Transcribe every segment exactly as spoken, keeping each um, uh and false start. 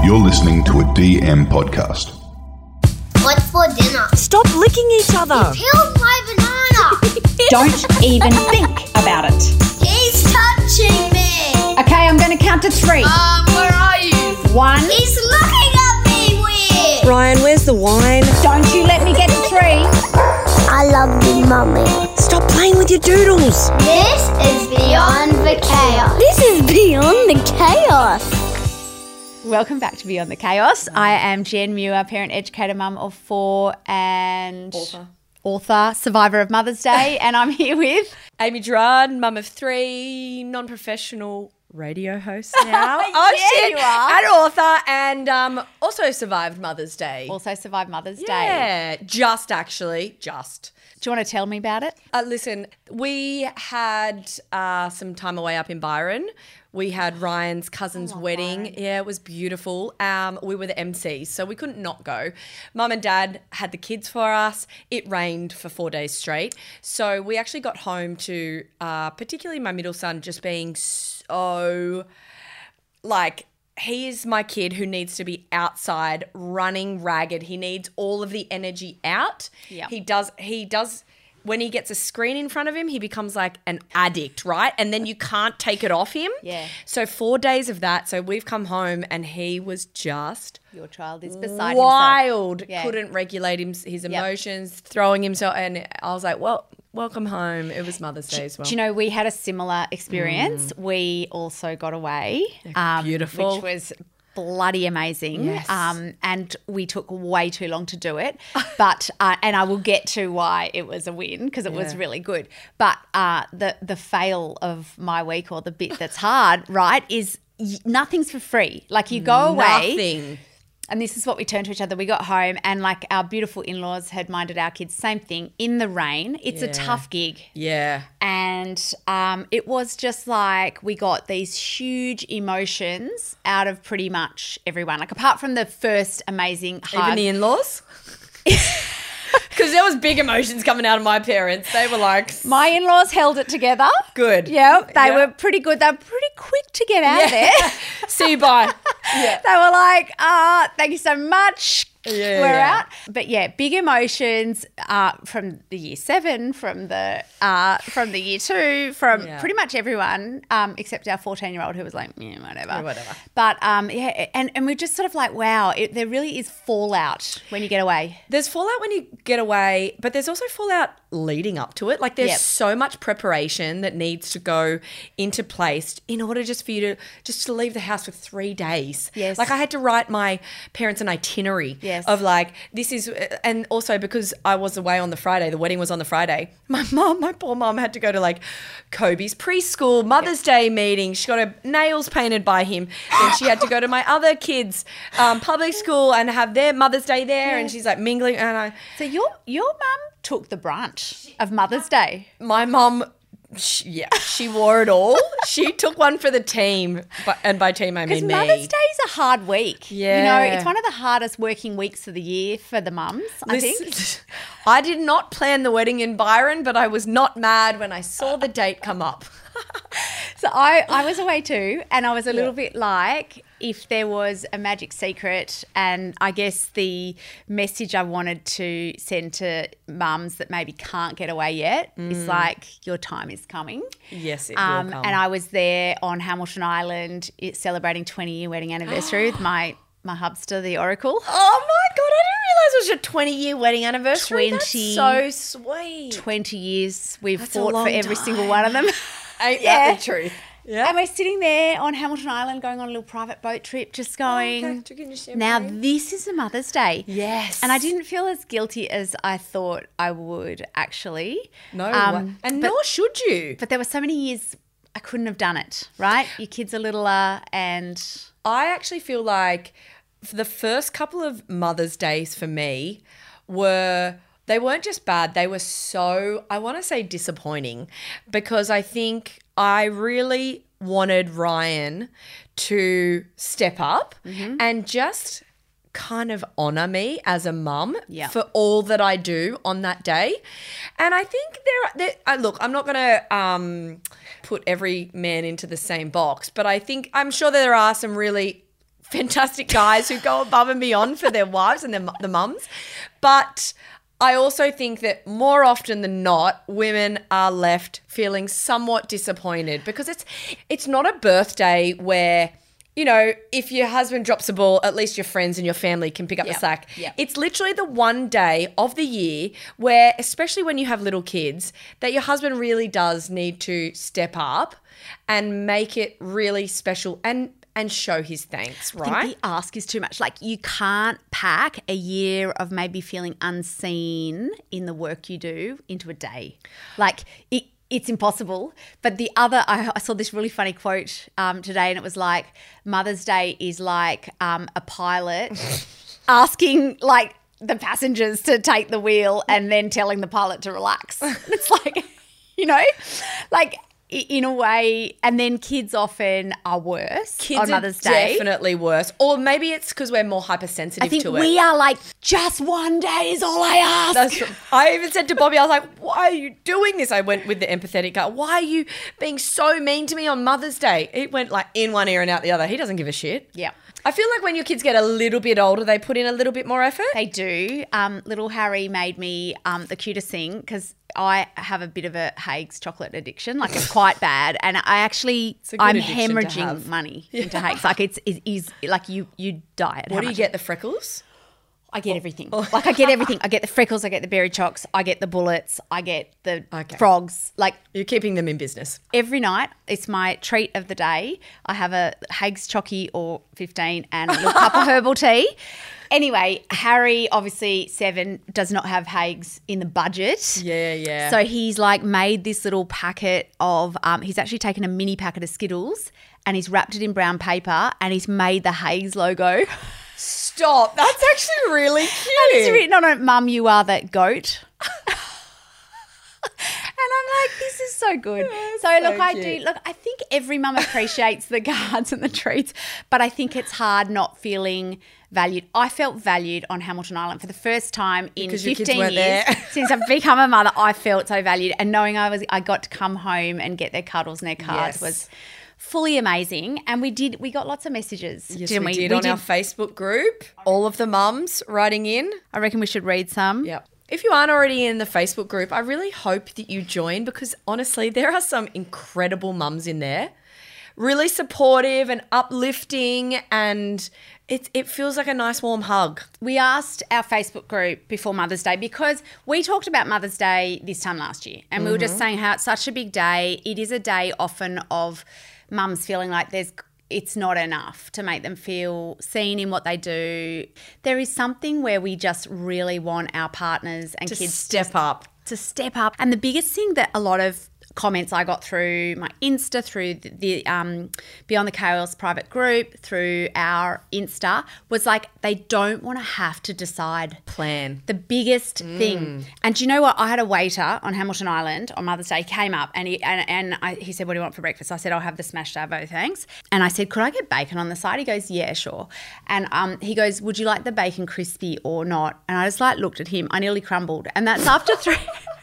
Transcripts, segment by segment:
You're listening to a D M podcast. What's for dinner? Stop licking each other. Peeled my banana. Don't even think about it. He's touching me. Okay, I'm going to count to three. Um, where are you? One. He's looking at me weird. Ryan, where's the wine? Don't you let me get to three. I love you, Mummy. Stop playing with your doodles. This is Beyond the Chaos. This is Beyond the Chaos. Welcome back to Beyond the Chaos. I am Jen Muir, parent, educator, mum of four and Author. author, survivor of Mother's Day, and I'm here with Amy Gerard, mum of three, non-professional radio host now. Yeah, you are. And author, and um, also survived Mother's Day. also survived Mother's Day. Yeah, just actually, just. Do you want to tell me about it? Uh, listen, we had uh, some time away up in Byron. We had Ryan's cousin's wedding. Byron. Yeah, it was beautiful. Um, we were the M Cs, so we couldn't not go. Mum and Dad had the kids for us. It rained for four days straight. So we actually got home to uh, particularly my middle son just being so, like, he is my kid who needs to be outside running ragged. He needs all of the energy out. Yep. He does, he does, when he gets a screen in front of him, he becomes like an addict, right? And then you can't take it off him. Yeah. So four days of that. So we've come home and he was just Your child is beside wild. himself. Yeah. Couldn't regulate him, his emotions, throwing himself. And I was like, well, welcome home. It was Mother's Day as well. Do you know, we had a similar experience. We also got away. Um, beautiful. Which was bloody amazing. Yes. Um, and we took way too long to do it. But, uh, and I will get to why it was a win because it was Yeah. really good. But uh, the, the fail of my week, or the bit that's hard, right, is y- nothing's for free. Like you go away. Nothing. And this is what we turned to each other. We got home and like our beautiful in-laws had minded our kids, same thing, in the rain. It's a Yeah. tough gig. Yeah. And um, it was just like we got these huge emotions out of pretty much everyone. Like apart from the first amazing hug. Even the in-laws? Because there was big emotions coming out of my parents. They were like, My in-laws held it together. good. Yeah, they Yeah. were pretty good. They were pretty quick to get out of there. See you, bye. Yeah. They were like, uh, thank you so much. Yeah, We're yeah. out. But yeah, big emotions uh, from the year seven, from the uh, from the year two, from Yeah. pretty much everyone, um, except our fourteen-year-old who was like, yeah, whatever. Yeah, whatever. But um, yeah, and, and we're just sort of like, wow, it, there really is fallout when you get away. There's fallout when you get away, but there's also fallout leading up to it. Like there's Yep. so much preparation that needs to go into place in order just for you to just to leave the house for three days. Yes. Like I had to write my parents an itinerary Yes. of like, this is, and also because I was away on the Friday, the wedding was on the Friday, my mom, my poor mom had to go to like Kobe's preschool, Mother's Day meeting. She got her nails painted by him. Then she had to go to my other kids' um, public school and have their Mother's Day there. And she's like mingling. And I, So your your mum took the brunt of Mother's Day. my mom, she, yeah, she wore it all. She took one for the team, but, and by team I Because mean me. Mother's Day is a hard week. You know, Yeah. it's one of the hardest working weeks of the year for the mums, I think. Listen, I did not plan the wedding in Byron, but I was not mad when I saw the date come up. So I, I was away too, and I was a little bit like, if there was a magic secret, and I guess the message I wanted to send to mums that maybe can't get away yet is like, your time is coming. Yes, it Um, will come. and I was there on Hamilton Island it, celebrating twenty-year wedding anniversary with my, my hubster, the Oracle. Oh my God, I didn't realise it was your twenty-year wedding anniversary. twenty That's so sweet. twenty years. We've That's a fought for long every single time. one of them. Ain't Yeah. that the truth? Yeah. And we're sitting there on Hamilton Island going on a little private boat trip, just going, okay. Drinking your now champagne. this is a Mother's Day. Yes. And I didn't feel as guilty as I thought I would actually. No, Um, and but, nor should you. but there were so many years I couldn't have done it, right? Your kids are littler and I actually feel like for the first couple of Mother's Days for me were, they weren't just bad, they were so, I want to say disappointing, because I think I really wanted Ryan to step up and just kind of honor me as a mum Yeah. for all that I do on that day. And I think there, there I, look, I'm not going to um, put every man into the same box, but I think, I'm sure there are some really fantastic guys who go above and beyond for their wives and their, mu- the mums. But I also think that more often than not, women are left feeling somewhat disappointed because it's it's not a birthday where, you know, if your husband drops a ball, at least your friends and your family can pick up Yeah, the slack. yeah. It's literally the one day of the year where, especially when you have little kids, that your husband really does need to step up and make it really special and and show his thanks, I think right? the ask is too much. Like, you can't pack a year of maybe feeling unseen in the work you do into a day. Like, it, it's impossible. But the other, I, I saw this really funny quote um, today, and it was like, Mother's Day is like um, a pilot asking, like, the passengers to take the wheel and then telling the pilot to relax. It's like, you know, like, in a way, and then kids often are worse Kids on are Mother's Day. definitely worse. Or maybe it's because we're more hypersensitive I think to it. we are like, just one day is all I ask. That's, I even said to Bobby, I was like, why are you doing this? I went with the empathetic guy. Why are you being so mean to me on Mother's Day? It went like in one ear and out the other. He doesn't give a shit. Yeah. I feel like when your kids get a little bit older, they put in a little bit more effort. They do. Um, little Harry made me um, the cutest thing because I have a bit of a Hague's chocolate addiction. Like, it's quite bad. And I actually, a good I'm addiction to hemorrhaging have. money into Hague's. Like, it's, it is, like, you you die at What how do you much- get, the freckles? I get everything. Like, I get everything. I get the freckles, I get the berry chocks, I get the bullets, I get the Okay. frogs. Like, You're keeping them in business. every night, it's my treat of the day. I have a Hague's Chocky or fifteen and a little cup of herbal tea. Anyway, Harry, obviously seven, does not have Hague's in the budget. Yeah, yeah. So he's like made this little packet of, um, he's actually taken a mini packet of Skittles and he's wrapped it in brown paper and he's made the Hague's logo. Stop. That's actually really cute. And it's written on it, Mum, you are that goat. And I'm like, this is so good. So, so look, I cute. do. Look, I think every mum appreciates the cards and the treats, but I think it's hard not feeling valued. I felt valued on Hamilton Island for the first time in Because your kids fifteen weren't years there. since I've become a mother. I felt so valued, and knowing I was, I got to come home and get their cuddles and their cards Yes. was fully amazing. And we did. We got lots of messages. Yes, didn't we, we? did on our Facebook group. All of the mums writing in. I reckon we should read some. Yeah. If you aren't already in the Facebook group, I really hope that you join because honestly, there are some incredible mums in there. Really supportive and uplifting, and it, it feels like a nice warm hug. We asked our Facebook group before Mother's Day because we talked about Mother's Day this time last year and we were just saying how it's such a big day. It is a day often of mums feeling like there's it's not enough to make them feel seen in what they do. There is something where we just really want our partners and To kids step up. to step up. And the biggest thing that a lot of comments I got through my Insta, through the, the um, Beyond the Chaos private group, through our Insta, was like they don't want to have to decide. Plan. The biggest thing. And do you know what? I had a waiter on Hamilton Island on Mother's Day, came up and he and, and I, he said, what do you want for breakfast? I said, I'll have the smashed avo, thanks. And I said, could I get bacon on the side? He goes, yeah, sure. And um, he goes, would you like the bacon crispy or not? And I just like looked at him. I nearly crumbled. And that's after three...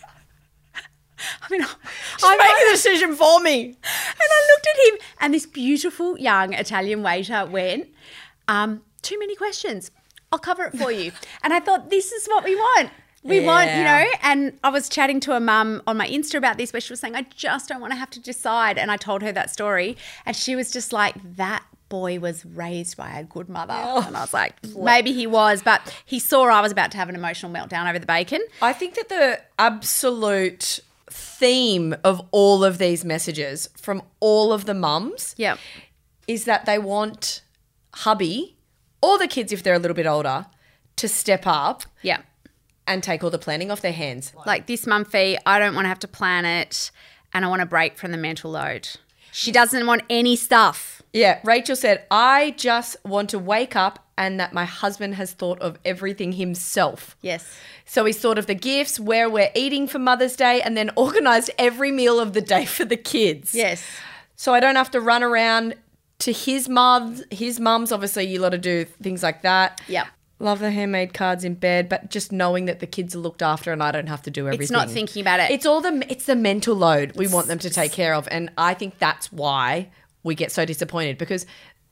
I mean, I Make a decision for me. and I looked at him, and this beautiful young Italian waiter went, um, too many questions. I'll cover it for you. And I thought, this is what we want. We want, you Yeah. know, and I was chatting to a mum on my Insta about this where she was saying, I just don't want to have to decide. And I told her that story, and she was just like, that boy was raised by a good mother. And I was like, maybe he was, but he saw I was about to have an emotional meltdown over the bacon. I think that the absolute theme of all of these messages from all of the mums Yeah. is that they want hubby or the kids, if they're a little bit older, to step up Yeah. and take all the planning off their hands. Like this mum fee, I don't want to have to plan it and I want a break from the mental load. She doesn't want any stuff. Yeah, Rachel said, I just want to wake up and that my husband has thought of everything himself. Yes. So he's thought of the gifts, where we're eating for Mother's Day, and then organised every meal of the day for the kids. Yes. So I don't have to run around to his mum. His mum's obviously you lot to do things like that. Yep. Love the handmade cards in bed, but just knowing that the kids are looked after and I don't have to do everything. It's not thinking about it. It's all the it's the mental load we want them to take care of, and I think that's why we get so disappointed because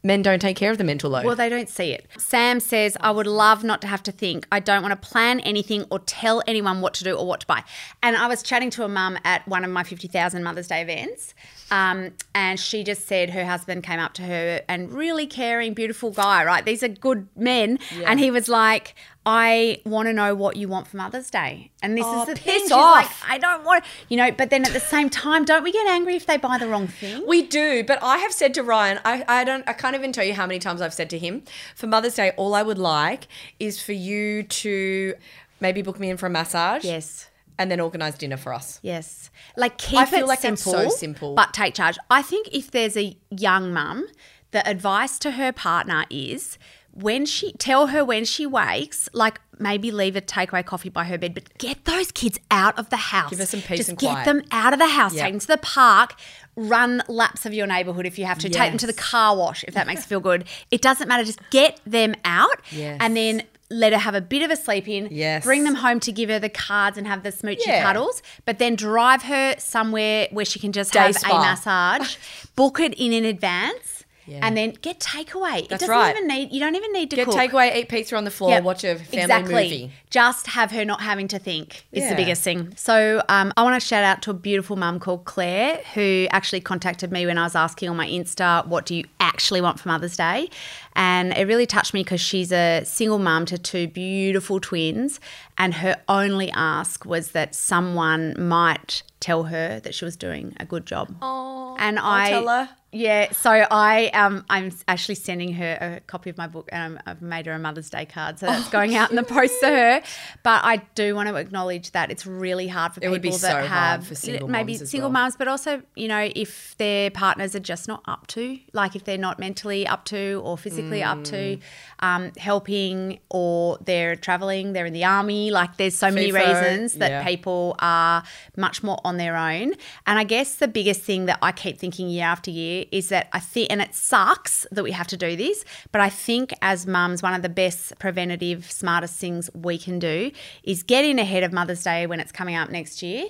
men don't take care of the mental load. Well, they don't see it. Sam says, I would love not to have to think. I don't want to plan anything or tell anyone what to do or what to buy. And I was chatting to a mum at one of my fifty thousand Mother's Day events, um, and she just said her husband came up to her and really caring, beautiful guy, right? These are good men. Yeah. And he was like, I want to know what you want for Mother's Day. And this Oh, is the piss thing. She's off. like, I don't want, you know, but then at the same time, don't we get angry if they buy the wrong thing? We do, but I have said to Ryan, I, I don't, I can't even tell you how many times I've said to him, for Mother's Day, all I would like is for you to maybe book me in for a massage. Yes. And then organise dinner for us. Yes. Like keep I feel it like that's simple, so simple. but take charge. I think if there's a young mum, the advice to her partner is when she tell her when she wakes, like maybe leave a takeaway coffee by her bed, but get those kids out of the house. Give her some peace Just and get quiet. them out of the house. Yeah. Take them to the park. Run laps of your neighbourhood if you have to. Take them to the Yes. car wash if that makes you feel good. It doesn't matter. Just get them out Yes. and then let her have a bit of a sleep in. Yes. Bring them home to give her the cards and have the smoochy Yeah. cuddles, but then drive her somewhere where she can just Day have spa. a massage, book it in in advance, Yeah. and then get takeaway. It That's doesn't right. even need. You don't even need to Get cook. takeaway, eat pizza on the floor, Yep, watch a family exactly. movie. Just have her not having to think is the Yeah. biggest thing. So um, I want to shout out to a beautiful mum called Claire who actually contacted me when I was asking on my Insta, what do you actually want for Mother's Day? And it really touched me because she's a single mum to two beautiful twins, and her only ask was that someone might tell her that she was doing a good job. Oh, And I'll I tell her. Yeah, so I um I'm actually sending her a copy of my book, and I'm, I've made her a Mother's Day card, so that's Oh, going out in the post to her. But I do want to acknowledge that it's really hard for It people would be that so hard have for single maybe mums as single well. mums, but also you know if their partners are just not up to, like if they're not mentally up to or physically up to, Mm. um, helping, or they're traveling, they're in the army. Like there's so many FIFO, reasons that yeah. people are much more on their own. And I guess the biggest thing that I keep thinking year after year is that I think, and it sucks that we have to do this, but I think as mums, one of the best preventative, smartest things we can do is get in ahead of Mother's Day when it's coming up next year.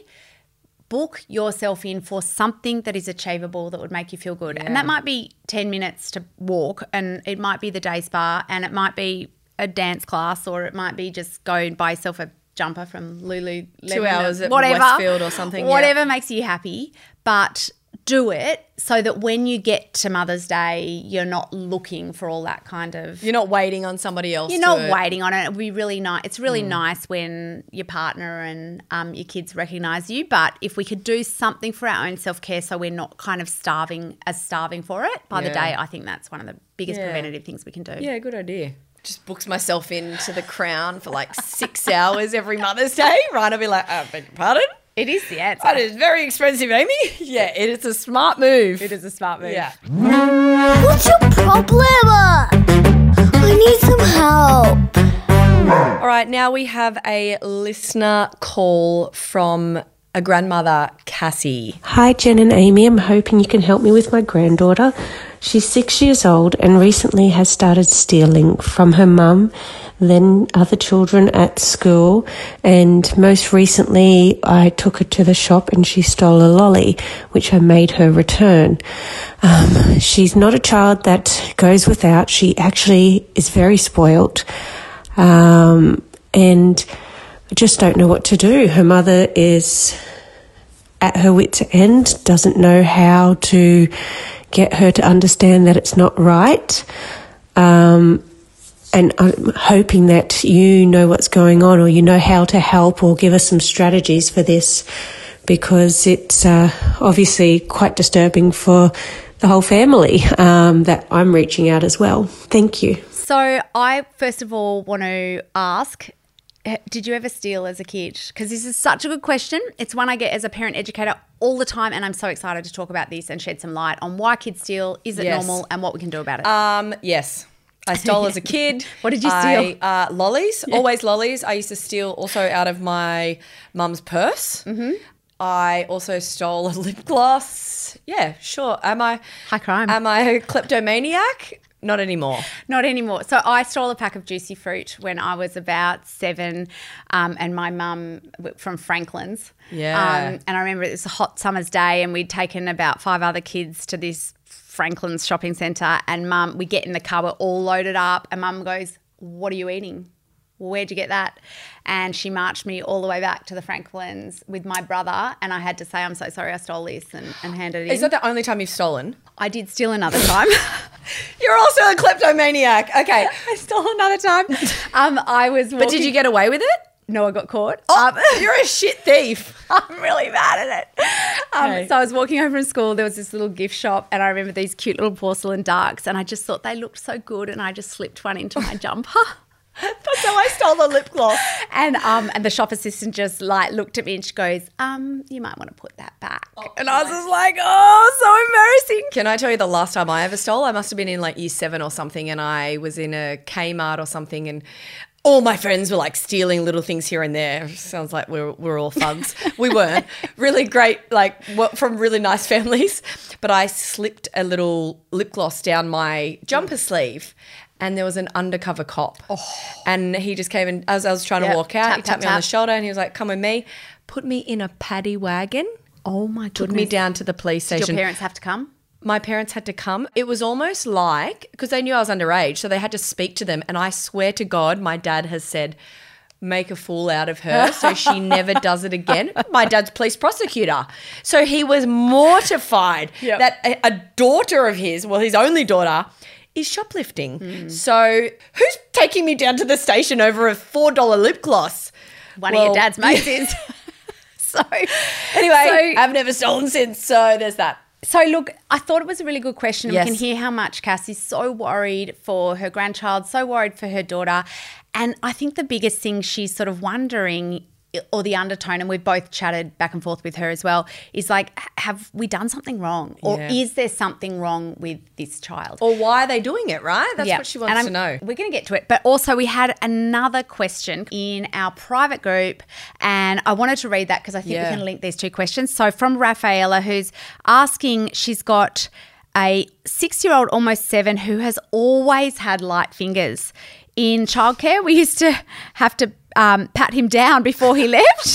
Book yourself in for something that is achievable that would make you feel good. And that might be ten minutes to walk, and it might be the day spa, and it might be a dance class, or it might be just go and buy yourself a jumper from Lulu. Two hours at whatever, Westfield or something, yeah. Whatever makes you happy, but do it so that when you get to Mother's Day, you're not looking for all that kind of... You're not waiting on somebody else. You're to not do it. waiting on it. It would be really nice. It's Mm. really nice when your partner and um, your kids recognise you. But if we could do something for our own self-care so we're not kind of starving as starving for it by the Yeah. day, I think that's one of the biggest Yeah. preventative things we can do. Yeah, good idea. Just books myself into the Crown for like six hours every Mother's Day. Ryan will be like, I beg your pardon? It is the answer. That is very expensive, Amy. Yeah, it is a smart move. It is a smart move. Yeah. What's your problem? I need some help. All right, now we have a listener call from a grandmother, Cassie. Hi, Jen and Amy. I'm hoping you can help me with my granddaughter. She's six years old and recently has started stealing from her mum, then other children at school, and most recently I took her to the shop and she stole a lolly, which I made her return. Um, she's not a child that goes without. She actually is very spoilt, um, and I just don't know what to do. Her mother is at her wit's end, doesn't know how to get her to understand that it's not right. Um, and I'm hoping that you know what's going on, or you know how to help, or give us some strategies for this, because it's uh, obviously quite disturbing for the whole family um, that I'm reaching out as well. Thank you. So I first of all want to ask, eh, did you ever steal as a kid? Because this is such a good question. It's one I get as a parent educator all the time, and I'm so excited to talk about this and shed some light on why kids steal, is it Yes. normal, and what we can do about it. Um, yes. I stole as a kid. What did you I, steal? uh, lollies, always lollies. I used to steal also out of my mum's purse. Mm-hmm. I also stole a lip gloss. Yeah, sure. Am I High crime. Am I a kleptomaniac? Not anymore. Not anymore. So I stole a pack of Juicy Fruit when I was about seven, um, and my mum w- from Franklin's. Yeah. Um, and I remember it was a hot summer's day, and we'd taken about five other kids to this Franklin's shopping centre, and Mum, we get in the car, we're all loaded up, and Mum goes, "What are you eating? Where'd you get that?" And she marched me all the way back to the Franklin's with my brother, and I had to say, "I'm so sorry, I stole this," and, and handed it in. Is that the only time you've stolen? I did steal another time. You're also a kleptomaniac. Okay. I stole another time. Um, I was walking. But did you get away with it? No, I got caught. Oh, Um, you're a shit thief. I'm really bad at it. Um, Okay. So I was walking home from school. There was this little gift shop, and I remember these cute little porcelain ducks, and I just thought they looked so good, and I just slipped one into my jumper. That's how I stole the lip gloss. And um, and the shop assistant just like looked at me and she goes, um, "You might want to put that back." And I was just like, "Oh, so embarrassing." Can I tell you the last time I ever stole? I must have been in like year seven or something, and I was in a Kmart or something, and all my friends were like stealing little things here and there. Sounds like we're we're all thugs. We weren't. Really great, like what, from really nice families. But I slipped a little lip gloss down my jumper sleeve, and there was an undercover cop. Oh. And he just came in as I was trying Yep. to walk out. Tap, he tap, tapped me on the tap. shoulder, and he was like, "Come with me." Put me in a paddy wagon. Oh my goodness. Took me down to the police Did station. your parents have to come? My parents had to come. It was almost like, because they knew I was underage, so they had to speak to them. And I swear to God, my dad has said, make a fool out of her so she never does it again. My dad's police prosecutor. So he was mortified Yep. that a, a daughter of his, well, his only daughter, is shoplifting. Hmm. So who's taking me down to the station over a four dollar lip gloss? One of Well, your dad's mates is. So Anyway, so- I've never stolen since, so there's that. So, look, I thought it was a really good question. and Yes. We can hear how much Cassie's so worried for her grandchild, so worried for her daughter. And I think the biggest thing she's sort of wondering, or the undertone, and we've both chatted back and forth with her as well, is like, have we done something wrong? Or Yeah. is there something wrong with this child? Or why are they doing it, right? That's Yeah. what she And wants I'm- to know. We're going to get to it. But also we had another question in our private group, and I wanted to read that because I think Yeah. we can link these two questions. So from Rafaela, who's asking, she's got a six-year-old, almost seven, who has always had light fingers. In childcare, we used to have to um, pat him down before he left.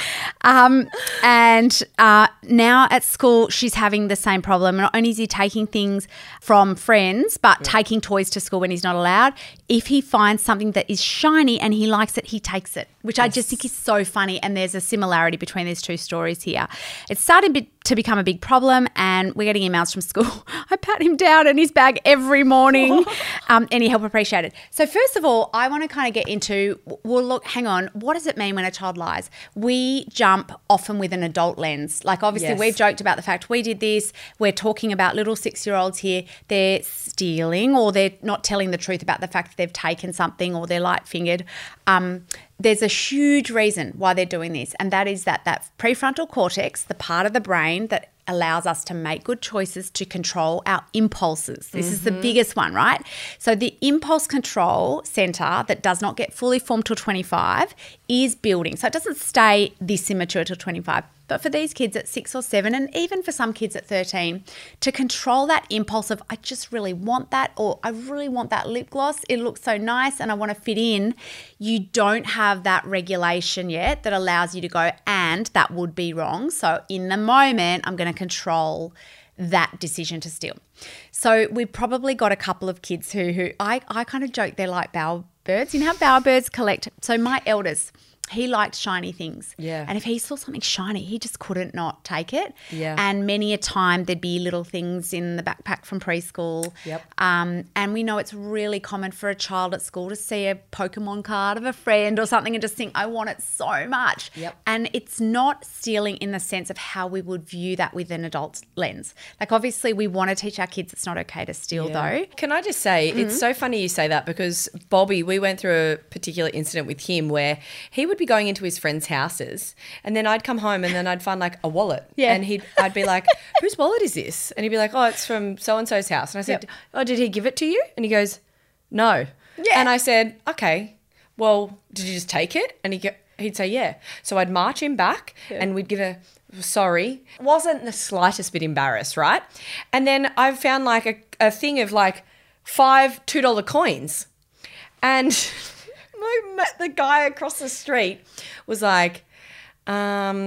Um, and uh, now at school, she's having the same problem. Not only is he taking things from friends, but taking toys to school when he's not allowed. If he finds something that is shiny and he likes it, he takes it, which I just think is so funny. And there's a similarity between these two stories here. It's starting be- to become a big problem, and we're getting emails from school. I pat him down in his bag every morning. um, any help appreciated. So first of all, I want to kind of get into, well, look, hang on. What does it mean when a child lies? We jump often with an adult lens. Like obviously Yes. we've joked about the fact we did this. We're talking about little six-year-olds here. They're stealing, or they're not telling the truth about the fact that they've taken something, or they're light-fingered. Um, there's a huge reason why they're doing this, and that is that that prefrontal cortex, the part of the brain that allows us to make good choices, to control our impulses. This is the biggest one, right? So the impulse control center that does not get fully formed till twenty-five is building. So it doesn't stay this immature till twenty-five. But for these kids at six or seven, and even for some kids at thirteen, to control that impulse of, I just really want that, or I really want that lip gloss, it looks so nice and I want to fit in, you don't have that regulation yet that allows you to go, and that would be wrong. So in the moment, I'm going to control that decision to steal. So we've probably got a couple of kids who, who I, I kind of joke they're like bowerbirds. You know how bowerbirds collect? So my eldest, he liked shiny things. Yeah. And if he saw something shiny, he just couldn't not take it. Yeah. And many a time there'd be little things in the backpack from preschool. Yep. Um, and we know it's really common for a child at school to see a Pokemon card of a friend or something and just think, I want it so much. Yep. And it's not stealing in the sense of how we would view that with an adult lens. Like obviously we want to teach our kids it's not okay to steal though. Can I just say, Mm-hmm. it's so funny you say that, because Bobby, we went through a particular incident with him where he would be going into his friends' houses, and then I'd come home and then I'd find like a wallet. Yeah. And he'd I'd be like, whose wallet is this? And he'd be like, oh, it's from so-and-so's house. And I said, Yep. oh, did he give it to you? And he goes, no. Yeah. And I said, okay, well, did you just take it? And he go, he'd say, yeah. So I'd march him back and we'd give a sorry. Wasn't the slightest bit embarrassed, right? And then I found like a, a thing of like five two dollar coins. And my, the guy across the street was like, um,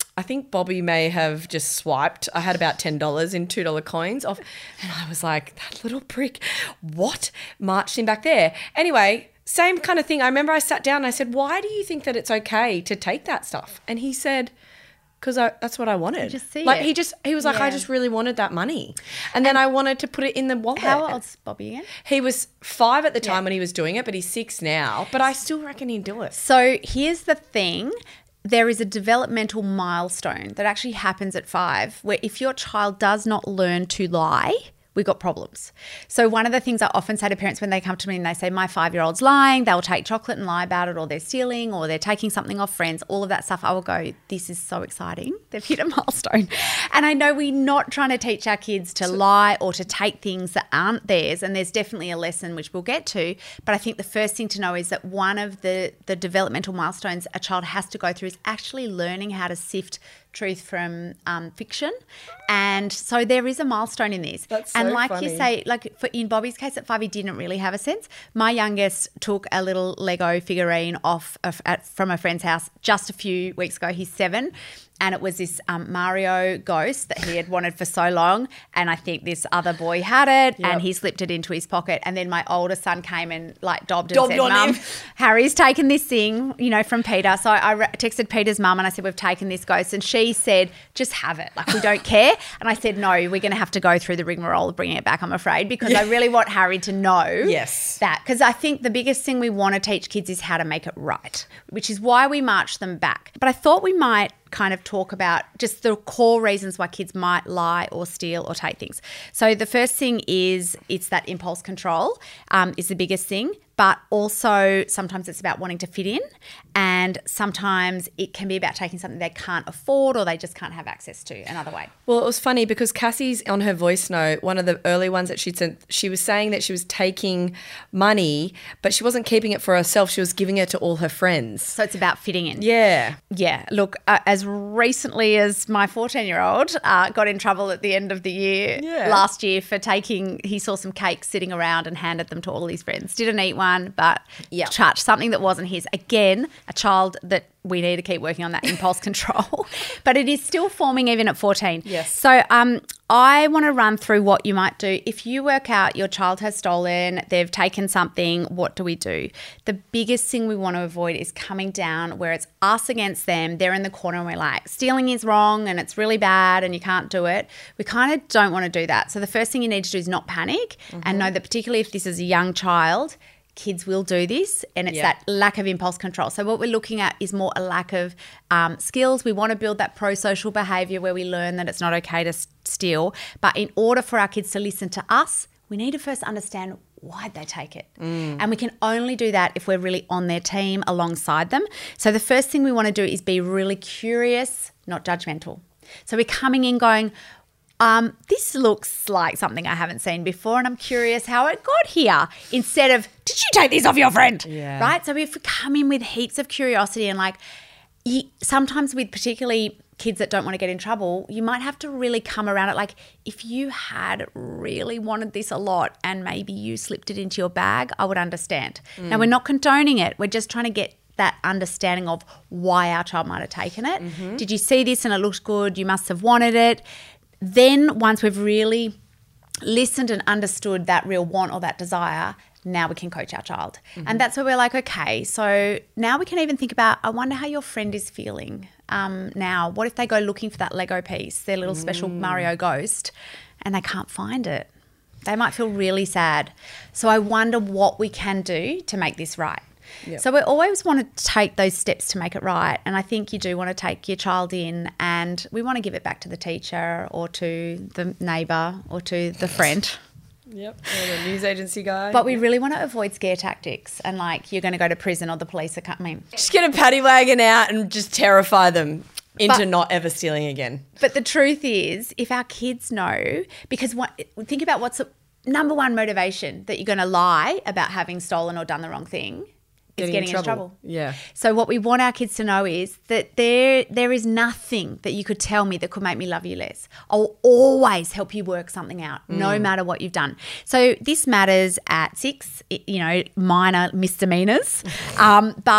I think Bobby may have just swiped. I had about ten dollars in two dollar coins off. And I was like, that little prick, what? Marched him back there. Anyway, same kind of thing. I remember I sat down and I said, why do you think that it's okay to take that stuff? And he said, because that's what I wanted. just see like it. he just he was like, Yeah. I just really wanted that money. And then I wanted to put it in the wallet. How old's Bobby again? He was five at the time when he was doing it, but he's six now. But I still reckon he'd do it. So here's the thing. There is a developmental milestone that actually happens at five where if your child does not learn to lie, we got problems. So one of the things I often say to parents when they come to me and they say, my five-year-old's lying, they'll take chocolate and lie about it, or they're stealing, or they're taking something off friends, all of that stuff, I will go, this is so exciting. They've hit a milestone. And I know we're not trying to teach our kids to lie or to take things that aren't theirs, and there's definitely a lesson which we'll get to, but I think the first thing to know is that one of the, the developmental milestones a child has to go through is actually learning how to sift truth from um, fiction. And so there is a milestone in this. That's so and like funny. you say, like for in Bobby's case at five, he didn't really have a sense. My youngest took a little Lego figurine off of, at, from a friend's house just a few weeks ago. He's seven. And it was this um, Mario ghost that he had wanted for so long. And I think this other boy had it Yep. and he slipped it into his pocket. And then my older son came and like dobbed and Dobbed said, on Mum, him. Harry's taken this thing, you know, from Peter. So I re- texted Peter's mum and I said, we've taken this ghost. And she said, just have it. Like, we don't care. And I said, no, we're going to have to go through the rigmarole of bringing it back, I'm afraid, because I really want Harry to know Yes. that. Because I think the biggest thing we want to teach kids is how to make it right, which is why we march them back. But I thought we might kind of talk about just the core reasons why kids might lie or steal or take things. So the first thing is it's that impulse control um, is the biggest thing. But also sometimes it's about wanting to fit in, and sometimes it can be about taking something they can't afford or they just can't have access to another way. Well, it was funny because Cassie's on her voice note, one of the early ones that she sent, she was saying that she was taking money, but she wasn't keeping it for herself. She was giving it to all her friends. So it's about fitting in. Yeah. Yeah. Look, uh, as recently as my fourteen-year-old uh, got in trouble at the end of the year Yeah. last year for taking, he saw some cakes sitting around and handed them to all his friends. Didn't eat one. But Yeah. touched something that wasn't his. Again, a child that we need to keep working on that impulse control. But it is still forming even at fourteen. Yes. So um, I want to run through what you might do. If you work out your child has stolen, they've taken something, what do we do? The biggest thing we want to avoid is coming down where it's us against them. They're in the corner and we're like, stealing is wrong and it's really bad and you can't do it. We kind of don't want to do that. So the first thing you need to do is not panic Mm-hmm. and know that particularly if this is a young child, kids will do this, and it's Yeah. that lack of impulse control. So what we're looking at is more a lack of um, skills. We want to build that pro-social behaviour where we learn that it's not okay to s- steal. But in order for our kids to listen to us, we need to first understand why'd they take it. And we can only do that if we're really on their team alongside them. So the first thing we want to do is be really curious, not judgmental. So we're coming in going, Um, this looks like something I haven't seen before and I'm curious how it got here, instead of, did you take this off your friend? Yeah. Right? So if we come in with heaps of curiosity and like, you, sometimes with particularly kids that don't want to get in trouble, you might have to really come around it. Like if you had really wanted this a lot and maybe you slipped it into your bag, I would understand. Mm. Now, we're not condoning it. We're just trying to get that understanding of why our child might have taken it. Mm-hmm. Did you see this and it looked good? You must have wanted it. Then once we've really listened and understood that real want or that desire, now we can coach our child. Mm-hmm. And that's where we're like, okay, so now we can even think about, I wonder how your friend is feeling um, now. What if they go looking for that Lego piece, their little special Mm. Mario ghost, and they can't find it? They might feel really sad. So I wonder what we can do to make this right. Yep. So we always want to take those steps to make it right. And I think you do want to take your child in and we want to give it back to the teacher or to the neighbour or to the friend. Yep. Or the news agency guy. But we really want to avoid scare tactics and like you're going to go to prison or the police are coming. just get a paddy wagon out and just terrify them into But- not ever stealing again. But the truth is, if our kids know, because what, think about what's the number one motivation that you're going to lie about having stolen or done the wrong thing. Is getting in trouble. Yeah. So what we want our kids to know is that there there is nothing that you could tell me that could make me love you less. I'll always help you work something out, no matter what you've done. So this matters at six, you know, minor misdemeanors. um, but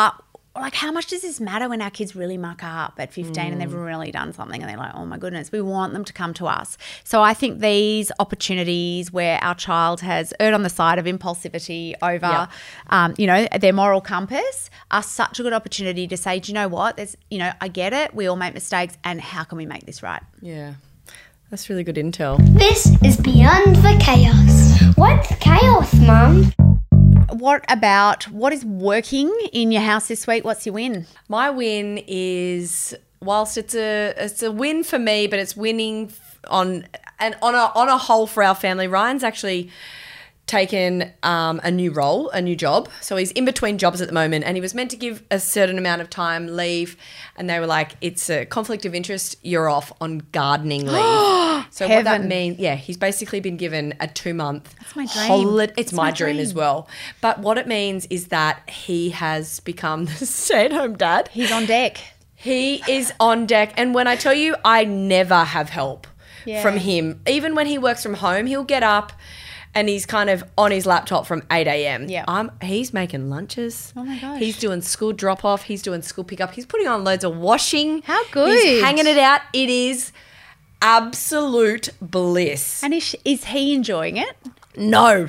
like, how much does this matter when our kids really muck up at fifteen mm. and they've really done something and they're like, oh, my goodness, we want them to come to us. So I think these opportunities where our child has erred on the side of impulsivity over, yep. um, you know, their moral compass are such a good opportunity to say, do you know what, there's, you know, I get it, we all make mistakes, and how can we make this right? Yeah, that's really good intel. This is Beyond the Chaos. What's chaos, Mum? What about what is working in your house this week? What's your win? My win is, whilst it's a it's a win for me, but it's winning on and on a on a whole for our family. Ryan's actually taken um, a new role, a new job. So he's in between jobs at the moment, and he was meant to give a certain amount of time leave, and they were like, it's a conflict of interest, you're off on gardening leave. So Heaven. what that means, yeah, he's basically been given a two-month That's my dream. holiday. It's That's my, my dream. dream as well. But what it means is that he has become the stay-at-home dad. He's on deck. He is on deck. And when I tell you, I never have help Yeah. from him. Even when he works from home, he'll get up and he's kind of on his laptop from eight a.m. Yeah. I'm, he's making lunches. Oh, my gosh. He's doing school drop-off. He's doing school pick-up. He's putting on loads of washing. How good. He's hanging it out. It is absolute bliss. And is, is he enjoying it? No.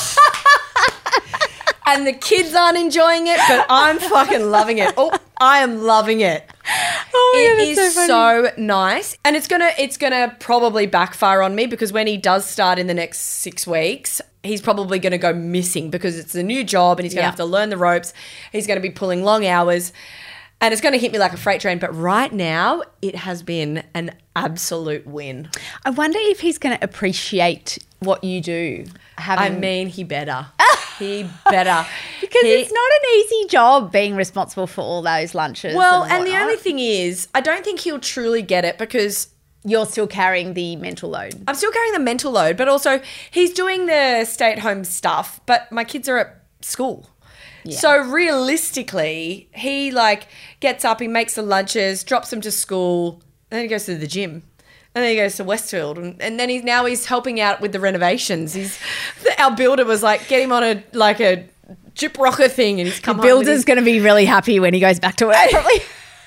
And the kids aren't enjoying it, but I'm fucking loving it. Oh, I am loving it. Oh, It yeah, is that's so, so, funny. nice, and it's gonna it's gonna probably backfire on me, because when he does start in the next six weeks, he's probably gonna go missing because it's a new job and he's gonna Yeah. have to learn the ropes. He's gonna be pulling long hours, and it's gonna hit me like a freight train. But right now, it has been an absolute win. I wonder if he's going to appreciate what you do. Having, I mean, he better. He better. because He- it's not an easy job being responsible for all those lunches. Well, and, and the whatnot. only thing is, I don't think he'll truly get it, because you're still carrying the mental load. I'm still carrying the mental load, but also he's doing the stay-at-home stuff, but my kids are at school. So realistically, he like gets up, he makes the lunches, drops them to school, and then he goes to the gym. And then he goes to Westfield, and, and then he's now he's helping out with the renovations. He's our builder was like, get him on a like a jip rocker thing, and he's The come home with builder's his- going to be really happy when he goes back to work, probably.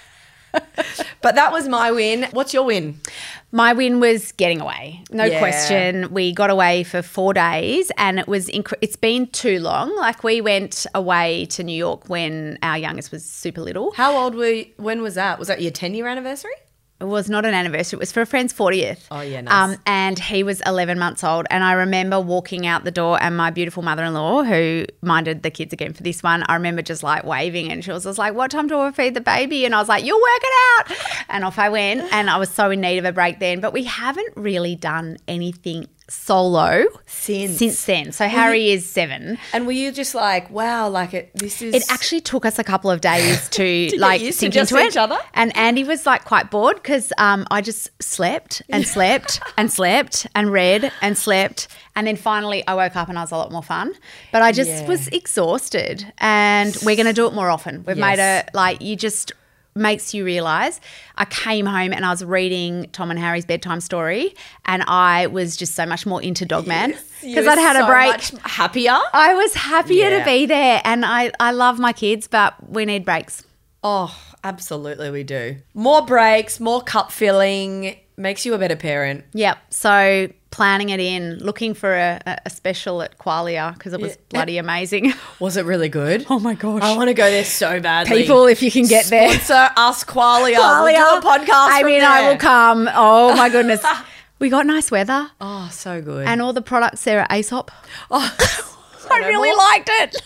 But that was my win. What's your win? My win was getting away. No Yeah. question. We got away for four days and it was inc- it's been too long. Like, we went away to New York when our youngest was super little. How old were you, when was that? Was that your ten-year anniversary? It was not an anniversary. It was for a friend's fortieth. Oh, yeah, nice. Um, and he was eleven months old. And I remember walking out the door, and my beautiful mother-in-law, who minded the kids again for this one, I remember just like waving, and she was just like, what time do I feed the baby? And I was like, you'll work it out. And off I went. And I was so in need of a break then. But we haven't really done anything solo Since. since then. So Harry is seven. And were you just like, wow, like it, this is... It actually took us a couple of days to, get like used to sink just into each it. other? And Andy was like quite bored because um, I just slept and slept and slept and read and slept. And then finally I woke up and I was a lot more fun. But I just Yeah. was exhausted, and we're going to do it more often. We've made Yes. a, like, you just makes you realise. I came home and I was reading Tom and Harry's bedtime story, and I was just so much more into Dogman You because were I'd had so a break. much happier. I was happier Yeah. to be there, and I, I love my kids, but we need breaks. Oh, absolutely we do. More breaks, more cup filling, makes you a better parent. Yep. So planning it in, looking for a, a special at Qualia because it was Yeah. bloody amazing. Was it really good? Oh my gosh. I want to go there so badly. People, if you can get there. Sponsor us, Qualia. We'll do a podcast I from mean, there. I will come. Oh my goodness. We got nice weather, Oh, so good. and all the products there at Aesop. oh, I no really more? liked it.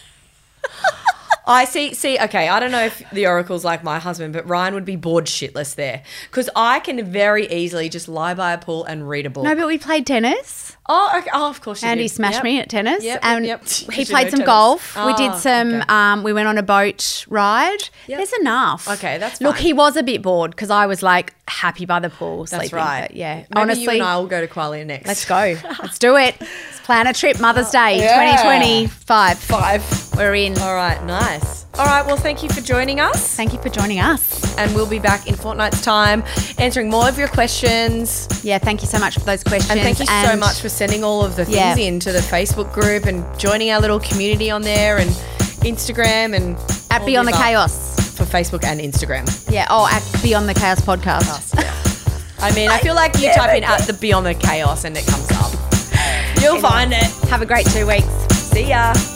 I see, see, okay, I don't know if the Oracle's like my husband, but Ryan would be bored shitless there, because I can very easily just lie by a pool and read a book. No, but we played tennis. oh, okay. oh, of course you Andy did. smashed Yep. me at tennis, Yep, yep, and yep. he You played know some tennis. golf. we did Ah, some. okay. Um, we went on a boat ride. Yep. There's enough. Okay, that's Look, fine. he was a bit bored because I was like happy by the pool, That's sleeping. right. But yeah, Maybe honestly, you and I will go to Qualia next. let's go. Let's do it. Let's plan a trip. Mother's Day, Yeah. twenty twenty-five. Five. We're in. All right, nice. All right, well, thank you for joining us. Thank you for joining us. And we'll be back in fortnight's time answering more of your questions. Yeah, thank you so much for those questions. And thank you so much for sending all of the things Yeah. into the Facebook group and joining our little community on there and Instagram and at all Beyond the above Chaos. for Facebook and Instagram. Yeah. Oh, at Beyond the Chaos podcast. I mean, I feel like you type in at the Beyond the Chaos and it comes up. You'll find it. Have a great two weeks. See ya.